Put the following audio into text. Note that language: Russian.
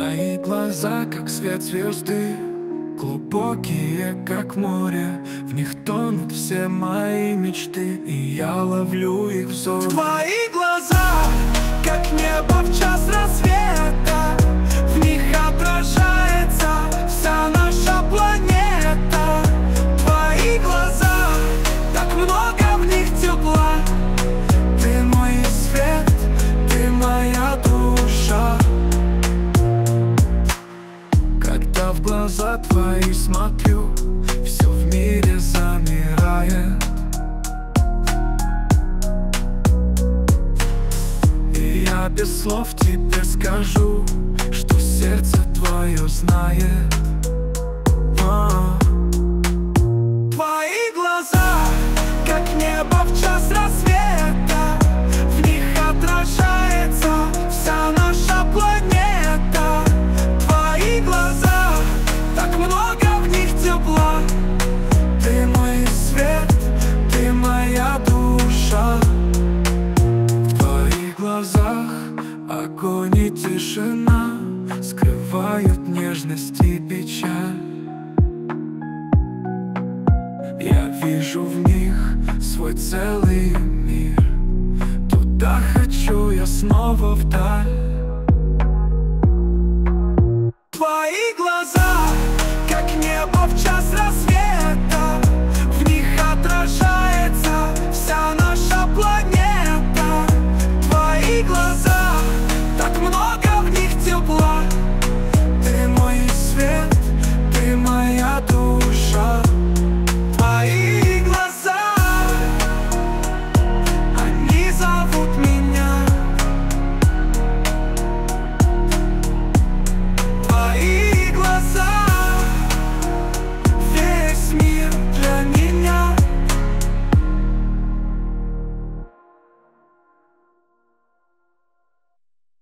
Твои глаза, как свет звезды, глубокие, как море. В них тонут все мои мечты, и я ловлю их взор. Твои глаза, как небо в час рассвета, в них отражается вся наша планета. Твои глаза, так много в них тепла. Ты мой свет, ты моя душа. Когда в глаза твои смотрю, все в мире замирает. И я без слов тебе скажу, что сердце твое знает. Твои глаза, как небо в час рассвета, в них отражается вся наша планета. Твои глаза, так много в них тепла. Ты мой свет, ты моя душа. В твоих глазах огонь и тишина скрывают нежность и печаль. Я вижу в них свой целый мир. Туда хочу я снова вдаль.